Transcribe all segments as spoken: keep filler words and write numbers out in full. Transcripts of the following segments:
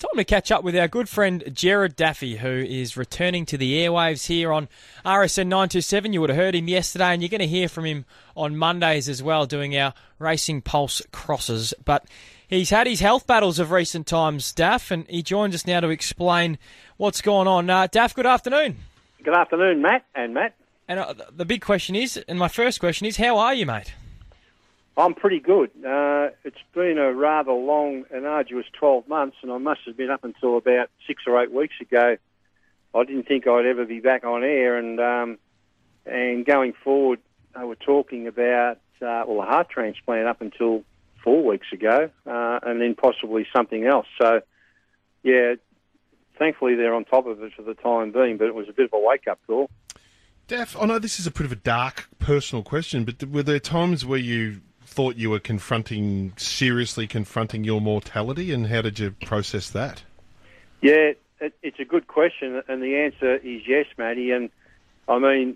Time to catch up with our good friend Gerard Daffy, who is returning to the airwaves here on R S N nine two seven. You would have heard him yesterday, and you're going to hear from him on Mondays as well, doing our Racing Pulse crosses. But he's had his health battles of recent times, Daff, and he joins us now to explain what's going on. Uh, Daff, good afternoon. Good afternoon, Matt and Matt. And uh, the big question is, and my first question is, how are you, mate? I'm pretty good. Uh, it's been a rather long and arduous twelve months, and I must have been up until about six or eight weeks ago. I didn't think I'd ever be back on air, and um, and going forward, they were talking about uh, well, a heart transplant up until four weeks ago, uh, and then possibly something else. So, yeah, thankfully they're on top of it for the time being, but it was a bit of a wake-up call. Daff, I know this is a bit of a dark personal question, but were there times where you thought you were confronting, seriously confronting your mortality, and how did you process that? Yeah, it, it's a good question, and the answer is yes, Matty. And I mean,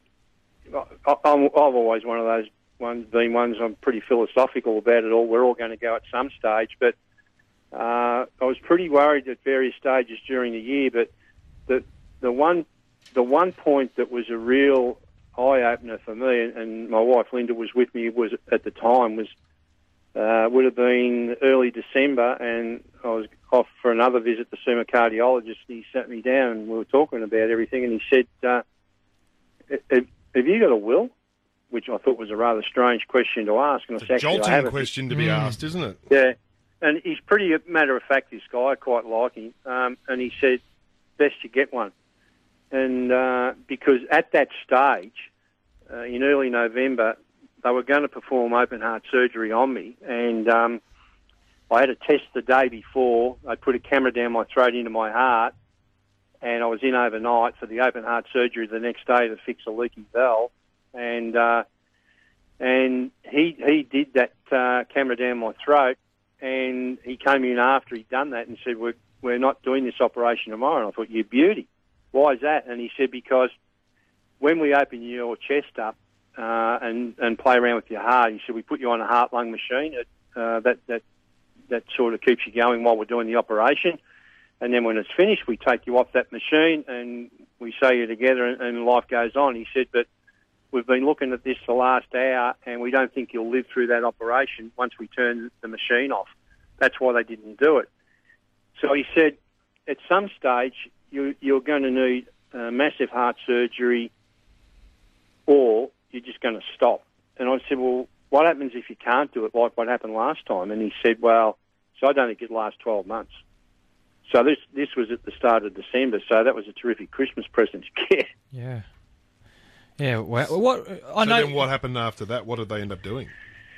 I, I'm, I've always one of those ones, been ones I'm pretty philosophical about it all. We're all going to go at some stage, but uh, I was pretty worried at various stages during the year. But the the one the one point that was a real eye-opener for me, and, and my wife Linda was with me was at the time, was uh, would have been early December, and I was off for another visit to see my cardiologist. He sat me down and we were talking about everything, and he said, uh, have, have you got a will? Which I thought was a rather strange question to ask. And it's a actually, jolting I have question to be mm. asked, isn't it? Yeah, and he's pretty matter-of-fact, this guy. I quite like him. Um, and he said, best you get one. And uh, because at that stage, uh, in early November, they were going to perform open-heart surgery on me, and um, I had a test the day before. They put a camera down my throat into my heart, and I was in overnight for the open-heart surgery the next day to fix a leaky valve. And uh, and he he did that uh, camera down my throat, and he came in after he'd done that and said, we're, we're not doing this operation tomorrow. And I thought, you beauty. Why is that? And he said, because when we open your chest up uh, and, and play around with your heart, he said, we put you on a heart-lung machine it, uh, that, that, that sort of keeps you going while we're doing the operation. And then when it's finished, we take you off that machine and we sew you together and, and life goes on. He said, but we've been looking at this the last hour and we don't think you'll live through that operation once we turn the machine off. That's why they didn't do it. So he said, at some stage, you, you're going to need uh, massive heart surgery or you're just going to stop. And I said, well, what happens if you can't do it like what happened last time? And he said, well, so I don't think it'll last twelve months. So this this was at the start of December, so that was a terrific Christmas present to get. Yeah. Yeah, well, what I so know. then what happened after that? What did they end up doing?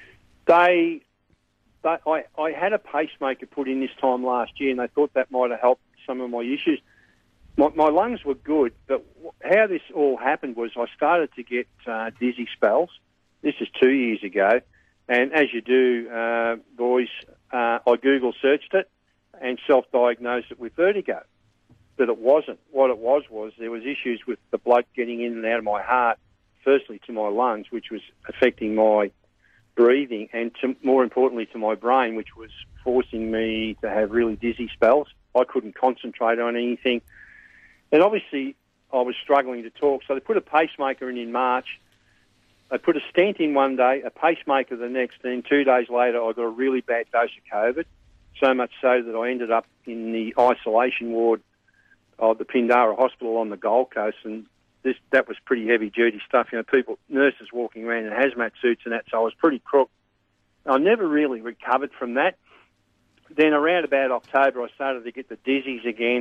They, they I, I had a pacemaker put in this time last year, and they thought that might have helped some of my issues. My, my lungs were good, but how this all happened was I started to get uh, dizzy spells. This is two years ago, and as you do, uh, boys, uh, I Google searched it and self-diagnosed it with vertigo. But it wasn't. What it was was there was issues with the blood getting in and out of my heart, firstly to my lungs, which was affecting my breathing, and to, more importantly to my brain, which was forcing me to have really dizzy spells. I couldn't concentrate on anything. And obviously I was struggling to talk, so they put a pacemaker in in March. They put a stent in one day, a pacemaker the next, and two days later I got a really bad dose of COVID, so much so that I ended up in the isolation ward of the Pindara Hospital on the Gold Coast, and this that was pretty heavy-duty stuff. You know, people, nurses walking around in hazmat suits and that, so I was pretty crook. I never really recovered from that. Then around about October, I started to get the dizzies again,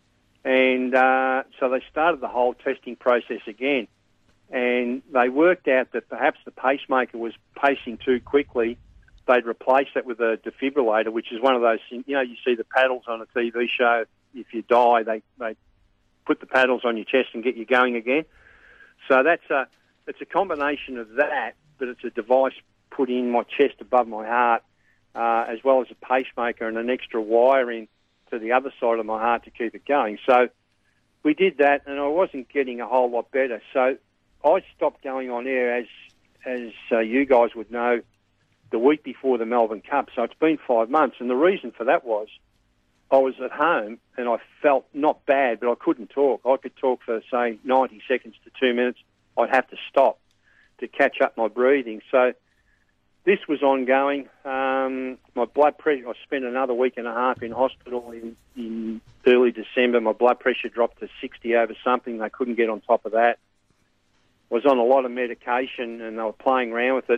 and uh, so they started the whole testing process again. And they worked out that perhaps the pacemaker was pacing too quickly. They'd replace that with a defibrillator, which is one of those things, you know, you see the paddles on a T V show. If you die, they, they put the paddles on your chest and get you going again. So that's a, it's a combination of that, but it's a device put in my chest above my heart, uh, as well as a pacemaker and an extra wire in to the other side of my heart to keep it going. So we did that, and I wasn't getting a whole lot better. So I stopped going on air, as as uh, you guys would know, the week before the Melbourne Cup. So it's been five months, and the reason for that was I was at home and I felt not bad, but I couldn't talk. I could talk for, say, ninety seconds to two minutes. I'd have to stop to catch up my breathing. So this was ongoing. Um, my blood pressure, I spent another week and a half in hospital in, in early December. My blood pressure dropped to sixty over something. They couldn't get on top of that. I was on a lot of medication and they were playing around with it.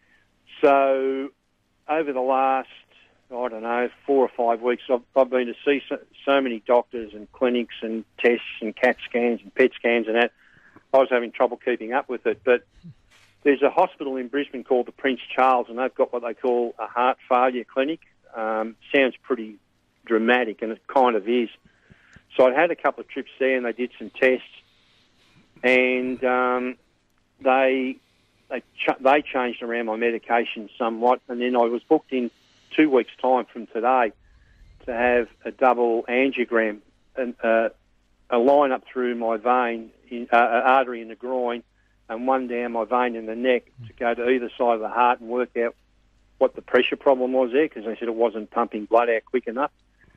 So over the last, I don't know, four or five weeks, I've, I've been to see so, so many doctors and clinics and tests and CAT scans and PET scans and that. I was having trouble keeping up with it. But there's a hospital in Brisbane called the Prince Charles, and they've got what they call a heart failure clinic. Um, sounds pretty dramatic, and it kind of is. So I had a couple of trips there, and they did some tests, and um, they they ch- they changed around my medication somewhat, and then I was booked in two weeks' time from today to have a double angiogram, and uh, a line up through my vein, in, uh, artery in the groin, and one down my vein in the neck to go to either side of the heart and work out what the pressure problem was there, because they said it wasn't pumping blood out quick enough.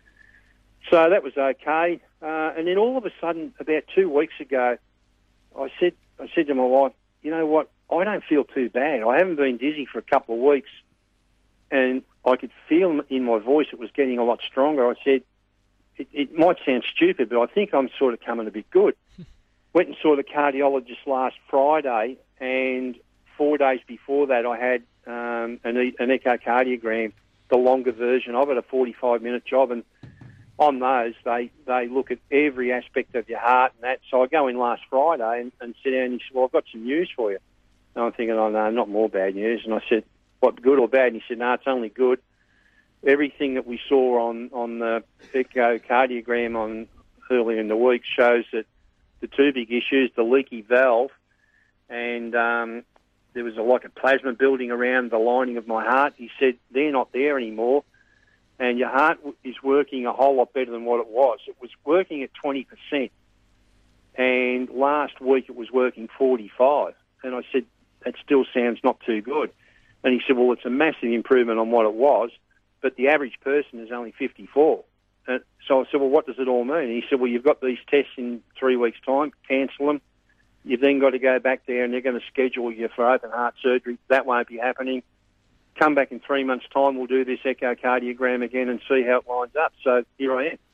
So that was okay. Uh, and then all of a sudden, about two weeks ago, I said I said to my wife, you know what, I don't feel too bad. I haven't been dizzy for a couple of weeks, and I could feel in my voice it was getting a lot stronger. I said, it, it might sound stupid, but I think I'm sort of coming a bit good. Went and saw the cardiologist last Friday, and four days before that I had um, an, e- an echocardiogram, the longer version of it, a forty-five minute job, and on those they, they look at every aspect of your heart and that. So I go in last Friday and, and sit down and he said, well, I've got some news for you. And I'm thinking, oh no, not more bad news. And I said, what, good or bad? And he said, no, it's only good. Everything that we saw on, on the echocardiogram on earlier in the week shows that the two big issues, the leaky valve, and um, there was a, like a plasma building around the lining of my heart. He said, they're not there anymore, and your heart is working a whole lot better than what it was. It was working at twenty percent, and last week it was working forty-five. And I said, that still sounds not too good. And he said, well, it's a massive improvement on what it was, but the average person is only fifty-four. And so I said, well, what does it all mean? And he said, well, you've got these tests in three weeks' time, cancel them. You've then got to go back there and they're going to schedule you for open heart surgery. That won't be happening. Come back in three months' time, we'll do this echocardiogram again and see how it lines up. So here I am.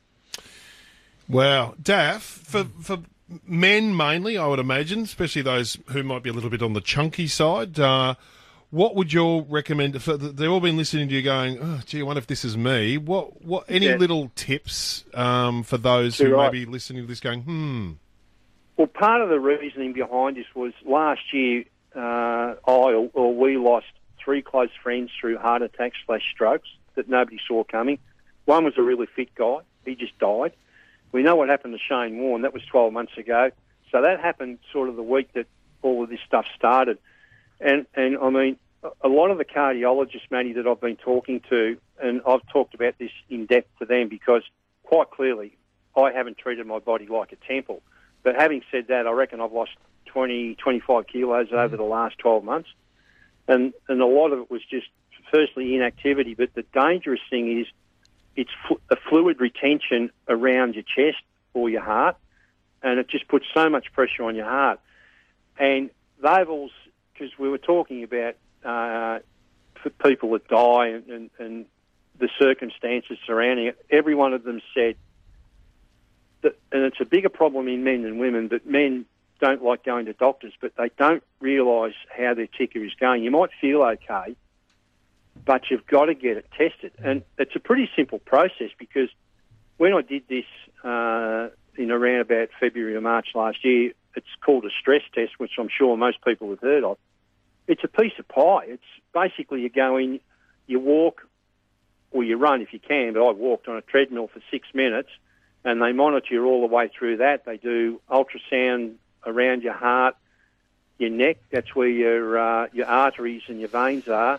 Wow. Daff, for, for men mainly, I would imagine, especially those who might be a little bit on the chunky side, uh, what would you recommend? For, they've all been listening to you going, oh, gee, I wonder if this is me. What, what, any Yeah. little tips um, for those You're who right. may be listening to this going, hmm? Well, part of the reasoning behind this was last year uh, I or, or we lost three close friends through heart attacks slash strokes that nobody saw coming. One was a really fit guy. He just died. We know what happened to Shane Warne. That was twelve months ago. So that happened sort of the week that all of this stuff started. And, and I mean, a lot of the cardiologists, Matty, that I've been talking to, and I've talked about this in depth to them because quite clearly I haven't treated my body like a temple. But having said that, I reckon I've lost twenty, twenty-five kilos over the last twelve months. And and a lot of it was just, firstly, inactivity. But the dangerous thing is it's fl- a fluid retention around your chest or your heart, and it just puts so much pressure on your heart. And they've all, because we were talking about uh, people that die and, and, and the circumstances surrounding it, every one of them said, that, and it's a bigger problem in men than women, but men don't like going to doctors, but they don't realise how their ticker is going. You might feel okay, but you've got to get it tested. And it's a pretty simple process because when I did this uh, in around about February or March last year, it's called a stress test, which I'm sure most people have heard of. It's a piece of pie. It's basically you go in, you walk, or you run if you can, but I walked on a treadmill for six minutes, and they monitor you all the way through that. They do ultrasound around your heart, your neck. That's where your uh, your arteries and your veins are.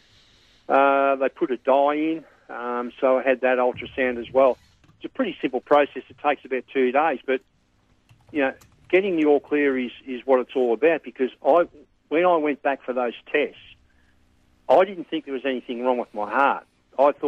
Uh, they put a dye in, um, so I had that ultrasound as well. It's a pretty simple process. It takes about two days, but you know, getting the all clear is, is what it's all about. Because I, when I went back for those tests, I didn't think there was anything wrong with my heart. I thought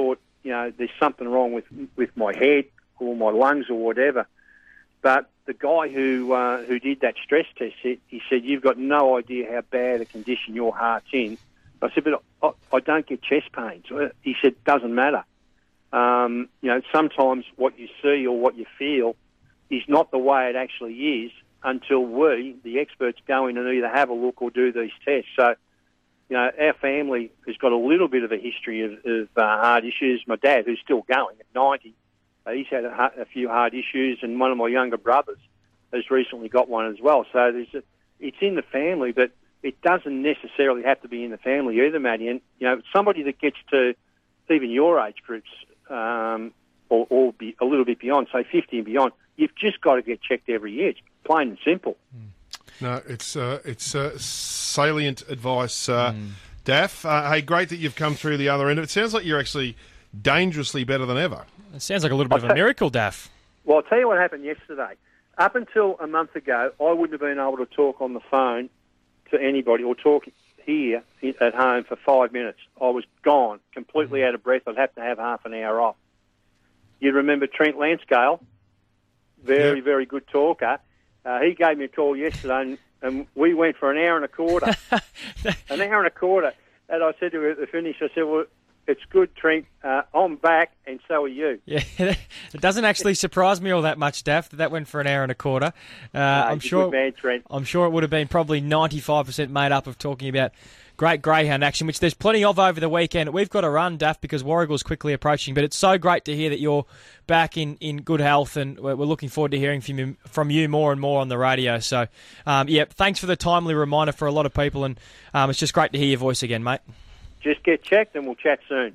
you know, there's something wrong with with my head or my lungs or whatever. But the guy who uh, who did that stress test, he, he said, you've got no idea how bad a condition your heart's in. I said, but I, I don't get chest pains. He said, doesn't matter. Um, you know, sometimes what you see or what you feel is not the way it actually is until we, the experts, go in and either have a look or do these tests. So, you know, our family has got a little bit of a history of, of uh, heart issues. My dad, who's still going at ninety, uh, he's had a, a few heart issues, and one of my younger brothers has recently got one as well. So there's a, it's in the family, but it doesn't necessarily have to be in the family either, Matty. And, you know, somebody that gets to even your age groups um, or, or be a little bit beyond, say fifty and beyond, you've just got to get checked every year. It's plain and simple. Mm. No, it's uh, it's uh, salient advice, uh, mm. Daff. Uh, hey, great that you've come through the other end. It sounds like you're actually dangerously better than ever. It sounds like a little bit of a miracle, Daff. Well, I'll tell you what happened yesterday. Up until a month ago, I wouldn't have been able to talk on the phone to anybody or talk here at home for five minutes. I was gone, completely mm. out of breath. I'd have to have half an hour off. You remember Trent Lanscale? Very, yep. very good talker. Uh, he gave me a call yesterday, and, and we went for an hour and a quarter. an hour and a quarter. And I said to him at the finish, I said, well, it's good, Trent. Uh, I'm back, and so are you. Yeah, it doesn't actually surprise me all that much, Daff, that that went for an hour and a quarter. Uh, no, I'm sure. Good man, Trent. I'm sure it would have been probably ninety-five percent made up of talking about great greyhound action, which there's plenty of over the weekend. We've got to run, Daff, because Warrigal's quickly approaching. But it's so great to hear that you're back in, in good health, and we're, we're looking forward to hearing from you, from you more and more on the radio. So, um, yeah, thanks for the timely reminder for a lot of people, and um, it's just great to hear your voice again, mate. Just get checked, and we'll chat soon.